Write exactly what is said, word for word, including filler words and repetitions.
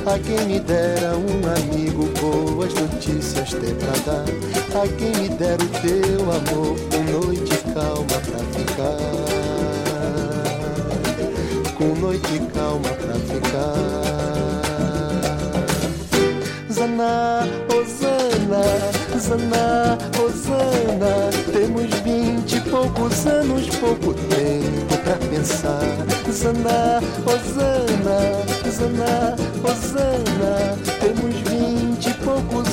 A quem me dera um amigo, boas notícias ter pra dar. A quem me dera o teu amor, com noite calma pra ficar, com noite calma pra ficar. Zaná, Osana, Zaná, Osana, temos vinte e poucos anos, pouco tempo pra pensar. Zaná, Osana, Zaná, Osana, temos vinte e poucos